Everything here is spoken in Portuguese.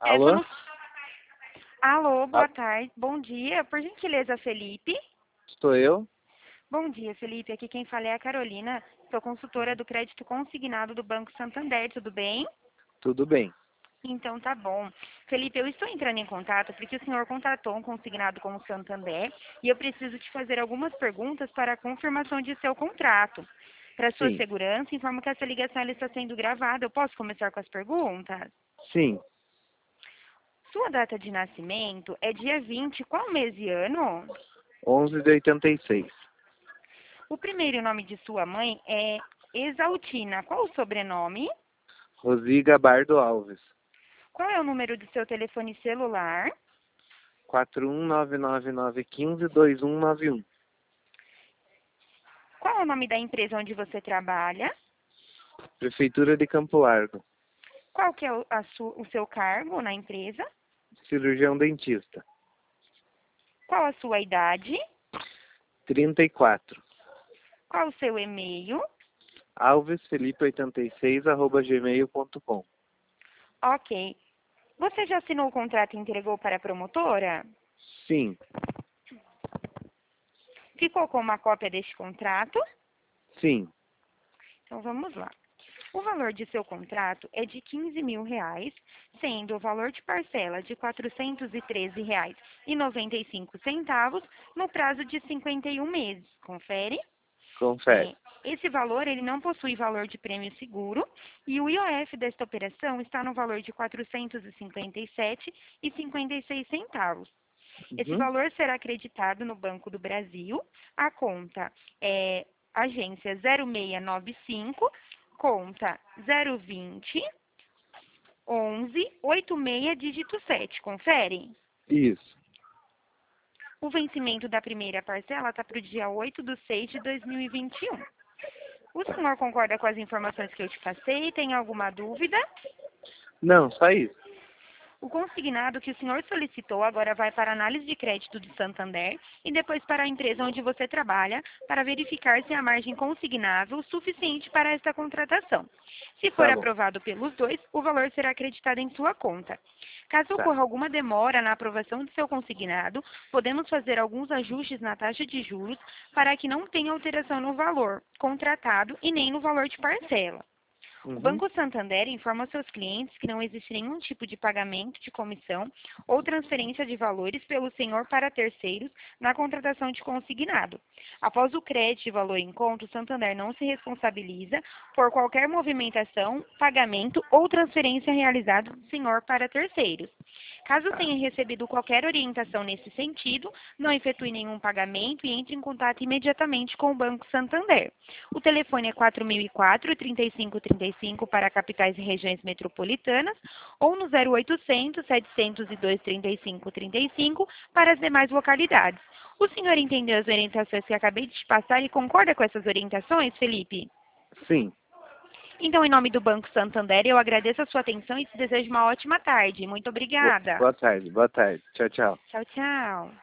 Essa Alô? não... Alô, boa Ah, tarde. Bom dia. Por gentileza, Felipe. estou eu? Bom dia, Felipe. Aqui quem fala é a Carolina. Sou consultora do crédito consignado do Banco Santander. Tudo bem? Tudo bem. Então tá bom. Felipe, eu estou entrando em contato porque o senhor contratou um consignado com o Santander e eu preciso te fazer algumas perguntas para a confirmação de seu contrato. Para sua Sim. segurança, informo que essa ligação ela está sendo gravada. Eu posso começar com as perguntas? Sim. Sua data de nascimento é dia 20. Qual mês e ano? 11 de 86. O primeiro nome de sua mãe é Exaltina. Qual o sobrenome? Rosi Gabardo Alves. Qual é o número do seu telefone celular? 41999152191. Qual é o nome da empresa onde você trabalha? Prefeitura de Campo Largo. Qual que é o seu cargo na empresa? Cirurgião dentista. Qual a sua idade? 34. Qual o seu e-mail? alvesfelipe86@gmail.com. Ok. Você já assinou o contrato e entregou para a promotora? Sim. Ficou com uma cópia deste contrato? Sim. Então vamos lá. O valor de seu contrato é de R$ 15.000, sendo o valor de parcela de R$ 413,95 no prazo de 51 meses. Confere? Confere. Esse valor ele não possui valor de prêmio seguro e o IOF desta operação está no valor de R$ 457,56. Esse Uhum. valor será acreditado no Banco do Brasil. A conta é agência 0695, conta 020 11 86 dígito 7. Confere? Isso. O vencimento da primeira parcela está para o dia 8/6/2021. O senhor concorda com as informações que eu te passei? Tem alguma dúvida? Não, só isso. O consignado que o senhor solicitou agora vai para a análise de crédito do Santander e depois para a empresa onde você trabalha para verificar se há margem consignável suficiente para esta contratação. Se for Tá bom. aprovado pelos dois, o valor será acreditado em sua conta. Caso Tá. ocorra alguma demora na aprovação do seu consignado, podemos fazer alguns ajustes na taxa de juros para que não tenha alteração no valor contratado e nem no valor de parcela. O Uhum. Banco Santander informa seus clientes que não existe nenhum tipo de pagamento de comissão ou transferência de valores pelo senhor para terceiros na contratação de consignado. Após o crédito de valor em conta, o Santander não se responsabiliza por qualquer movimentação, pagamento ou transferência realizada do senhor para terceiros. Caso Tá. tenha recebido qualquer orientação nesse sentido, não efetue nenhum pagamento e entre em contato imediatamente com o Banco Santander. O telefone é 4004-3535 para capitais e regiões metropolitanas ou no 0800 702 3535 para as demais localidades. O senhor entendeu as orientações que acabei de te passar e concorda com essas orientações, Felipe? Sim. Então, em nome do Banco Santander, eu agradeço a sua atenção e te desejo uma ótima tarde. Muito obrigada. Boa tarde. Boa tarde. Tchau, tchau. Tchau, tchau.